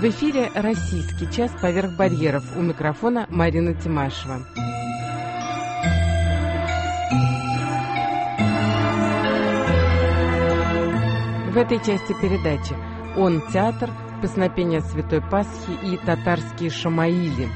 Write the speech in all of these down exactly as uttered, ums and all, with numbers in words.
эфире «Российский час. Поверх барьеров». У микрофона Марина Тимашева. В этой части передачи «Он театр», «Песнопение Святой Пасхи» и «Татарские шамаили».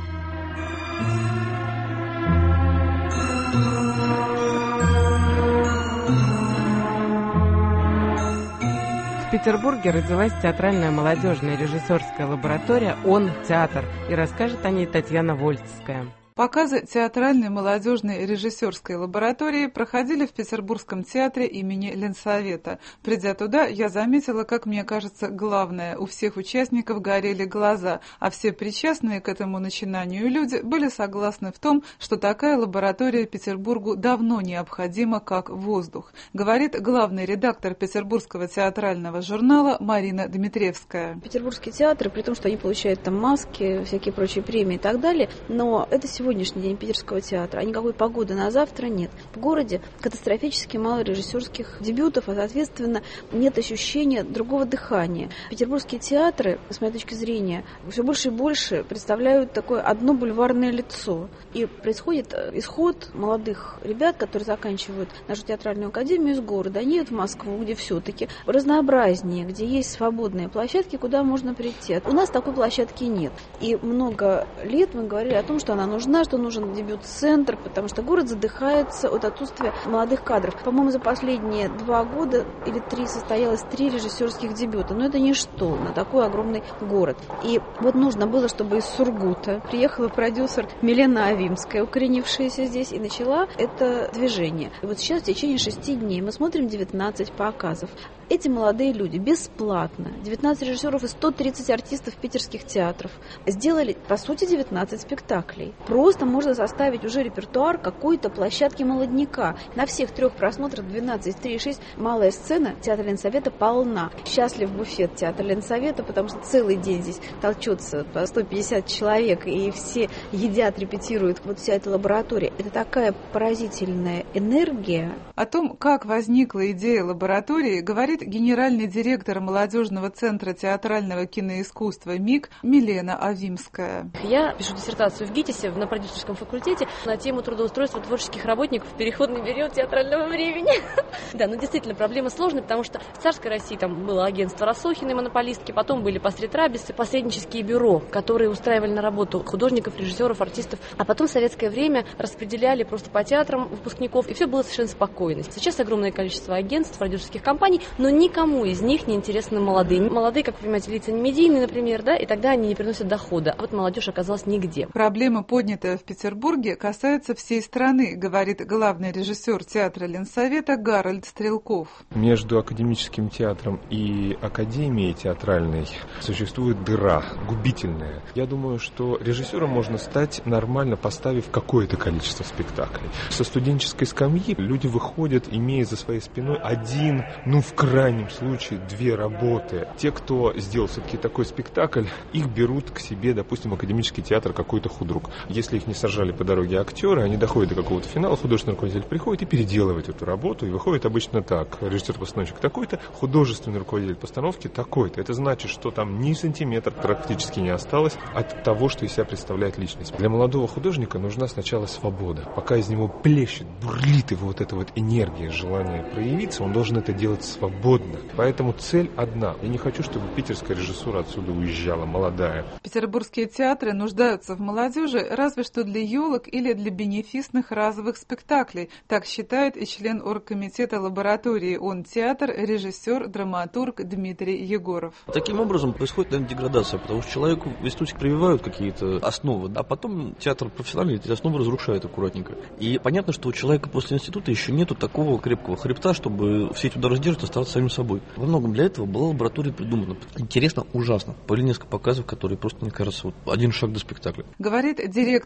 В Петербурге родилась театральная молодежная режиссерская лаборатория «Он театр», и расскажет о ней Татьяна Вольцкая. Показы театральной молодежной режиссерской лаборатории проходили в Петербургском театре имени Ленсовета. Придя туда, я заметила, как мне кажется, главное, у всех участников горели глаза, а все причастные к этому начинанию люди были согласны в том, что такая лаборатория Петербургу давно необходима, как воздух, говорит главный редактор Петербургского театрального журнала Марина Дмитриевская. Петербургские театры, при том, что они получают там маски, всякие прочие премии и так далее, но это сегодня сегодняшний день Питерского театра, а никакой погоды на завтра нет. В городе катастрофически мало режиссерских дебютов, а, соответственно, нет ощущения другого дыхания. Петербургские театры, с моей точки зрения, все больше и больше представляют такое одно бульварное лицо. И происходит исход молодых ребят, которые заканчивают нашу театральную академию из города. Они едут в Москву, где все-таки разнообразнее, где есть свободные площадки, куда можно прийти. У нас такой площадки нет. И много лет мы говорили о том, что она нужна, что нужен дебют-центр, потому что город задыхается от отсутствия молодых кадров. По-моему, за последние два года или три состоялось три режиссерских дебюта. Но это ничто на такой огромный город. И вот нужно было, чтобы из Сургута приехала продюсер Милена Авимская, укоренившаяся здесь, и начала это движение. И вот сейчас в течение шести дней мы смотрим девятнадцать показов. Эти молодые люди бесплатно, девятнадцать режиссеров и сто тридцать артистов питерских театров, сделали, по сути, девятнадцать спектаклей. Просто можно составить уже репертуар какой-то площадки молодняка. На всех трех просмотрах двенадцать, три и шесть малая сцена театра Ленсовета полна. Счастлив буфет театра Ленсовета, потому что целый день здесь толчется по сто пятьдесят человек, и все едят, репетируют. Вот вся эта лаборатория. Это такая поразительная энергия. О том, как возникла идея лаборатории, говорит генеральный директор молодежного центра театрального киноискусства МИК Милена Авимская. Я пишу диссертацию в ГИТИСе на продюсерском факультете на тему трудоустройства творческих работников в переходный период театрального времени. Да, ну действительно, проблема сложная, потому что в царской России там было агентство Рассохиной, монополистки, потом были посредрабисы, посреднические бюро, которые устраивали на работу художников, режиссеров, артистов, а потом в советское время распределяли просто по театрам выпускников, и все было совершенно спокойно. Сейчас огромное количество агентств, продюсерских компаний, но никому из них не интересны молодые. Молодые, как вы понимаете, лица не медийные, например, да, и тогда они не приносят дохода, а вот молодежь оказалась нигде. Проблема, поднятая в Петербурге, касается всей страны, говорит главный режиссер театра Ленсовета Гарольд Стрелков. Между академическим театром и академией театральной существует дыра, губительная. Я думаю, что режиссером можно стать, нормально поставив какое-то количество спектаклей. Со студенческой скамьи люди выходят, имея за своей спиной один, ну в крайнем случае две работы. Те, кто сделал все-таки такой спектакль, их берут к себе, допустим, в академический театр какой-то худрук. Если их не сажали по дороге актеры, они доходят до какого-то финала, художественный руководитель приходит и переделывает эту работу, и выходит обычно так. Режиссер-постановщик такой-то, художественный руководитель постановки такой-то. Это значит, что там ни сантиметр практически не осталось от того, что из себя представляет личность. Для молодого художника нужна сначала свобода. Пока из него плещет, бурлит его вот эта вот энергия, желание проявиться, он должен это делать свободно. Поэтому цель одна. Я не хочу, чтобы питерская режиссура отсюда уезжала, молодая. Петербургские театры нуждаются в молодежи разве что для елок или для бенефисных разовых спектаклей. Так считает и член оргкомитета лаборатории «Он театр», режиссер, драматург Дмитрий Егоров. Таким образом происходит, наверное, деградация, потому что человеку в институте прививают какие-то основы, а потом театр профессиональный эти основы разрушает аккуратненько. И понятно, что у человека после института еще нету такого крепкого хребта, чтобы все эти удары сдерживать, оставаться самим собой. Во многом для этого была лаборатория придумана. Интересно, ужасно. Были несколько показов, которые просто, мне кажется, вот один шаг до спектакля. Говорит директор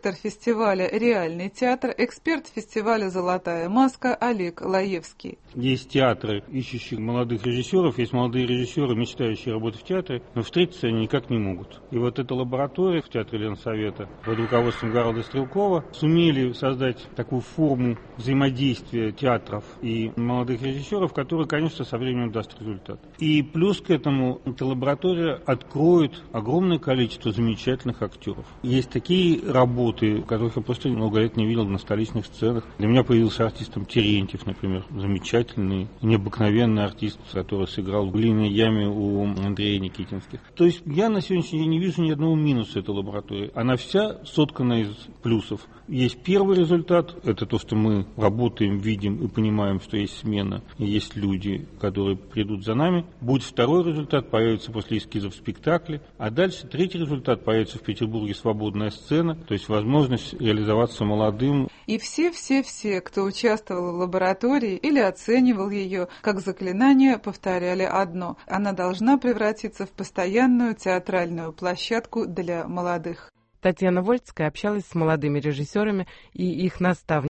директор фестиваля «Реальный театр», эксперт фестиваля «Золотая маска» Олег Лаевский. Есть театры, ищущие молодых режиссеров, есть молодые режиссеры, мечтающие работать в театре, но встретиться они никак не могут. И вот эта лаборатория в Театре Ленсовета под руководством Гарольда Стрелкова сумели создать такую форму взаимодействия театров и молодых режиссеров, которая, конечно, со временем даст результат. И плюс к этому эта лаборатория откроет огромное количество замечательных актеров. Есть такие работы, которых я просто много лет не видел на столичных сценах. Для меня появился артистом Терентьев, например, замечательный, необыкновенный артист, который сыграл в «Глиняной яме» у Андрея Никитинских. То есть я на сегодняшний день не вижу ни одного минуса этой лаборатории. Она вся соткана из плюсов. Есть первый результат, это то, что мы работаем, видим и понимаем, что есть смена, и есть люди, которые придут за нами. Будет второй результат, появится после эскизов спектакли, а дальше третий результат, появится в Петербурге свободная сцена, то есть возможность реализоваться молодым. И все-все-все, кто участвовал в лаборатории или оценивал ее, как заклинание, повторяли одно: она должна превратиться в постоянную театральную площадку для молодых. Татьяна Вольцкая общалась с молодыми режиссерами и их наставниками.